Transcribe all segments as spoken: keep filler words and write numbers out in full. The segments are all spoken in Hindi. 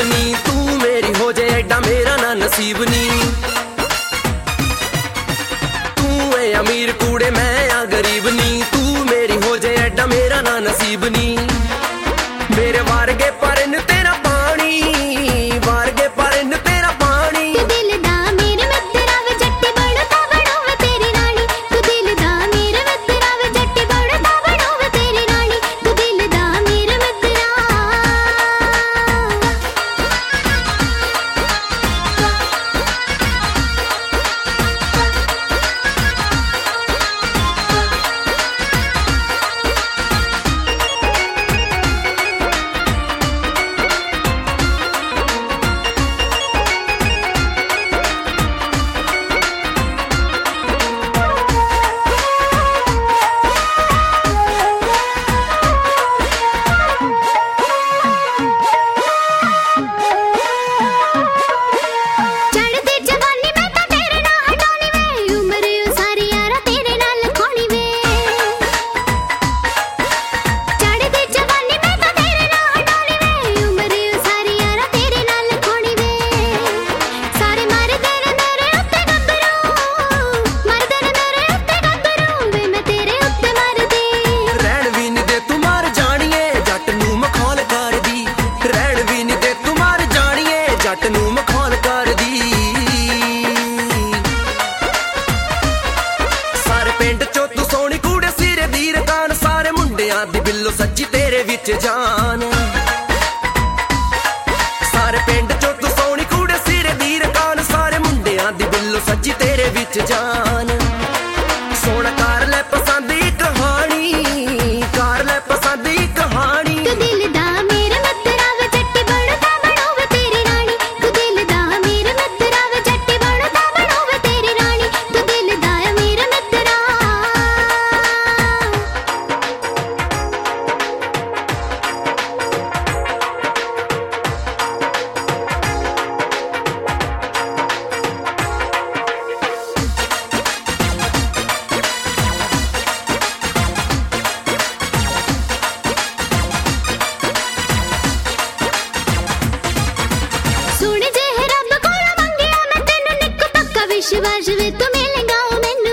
नी, तू मेरी हो जाए एडा मेरा ना नसीब नी। तू है अमीर कूड़े मैं आ गरीब नी, तू मेरी हो जाए एडा मेरा ना नसीब नी। मेरे वारगे पर इन तेरा पानी, वारगे पर इन तेरा पानी। तू दिल दा मेरे मित्रा वे जट्टी बड़ता बड़ो वे तेरी रानी। तू दिल दा मेरे मित्रा वे जट्टी बड़ता बड़ो वे तेरी रानी। तू दिल दा मेरे मित्रा। दी बिल्लो सच्ची तेरे विच जान, सारे पिंड चो तू सोनी कूड़े सिरे दी रकान। सारे मुंडियां दी बिल्लो सच्ची तेरे विच जान। सोना कर ले पसंद दी कहानी, कर ले पसंद दी कहानी। तू दिल दा मेरे मित्रा वे जट्टी बड़ता बड़ो वे तेरी रानी। तू दिल दा मेरे मित्रा वे जट्टी बड़ता बड़ो वे तेरी रानी। तू दिल दा मेरे मित्रा। विश्वास वे तू मिलेगा मैनू,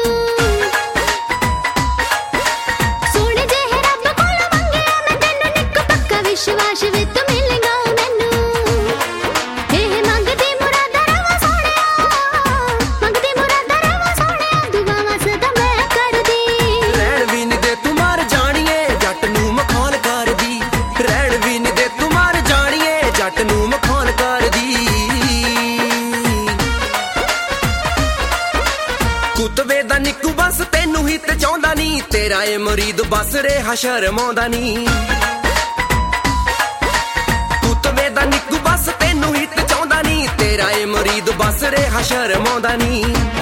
सोने जे रब कोल मंगया मैं तेनू निक पक्का विश्वास वे तू मिलेगा मैनू। एह मंगदी मुरादा रवा सोनिया, मंगदी मुरादा रवा सोनिया। दुआवां सदा मैं करदी। रैण भी नी दे तू मार जानिए जट नू मखौल करदी। रैण भी नी दे तू मार जानिए जट नू मखौल करदी। कुतबे दा निक्कू बस तेनू ही ते चाहुंदा नी, तेरा ए मुरीद बस रेहा शर्माउंदा नी। कुतबे दा निक्कू बस तेनू ही ते चाहुंदा नी, तेरा ए मुरीद बस रेहा शर्माउंदा नी।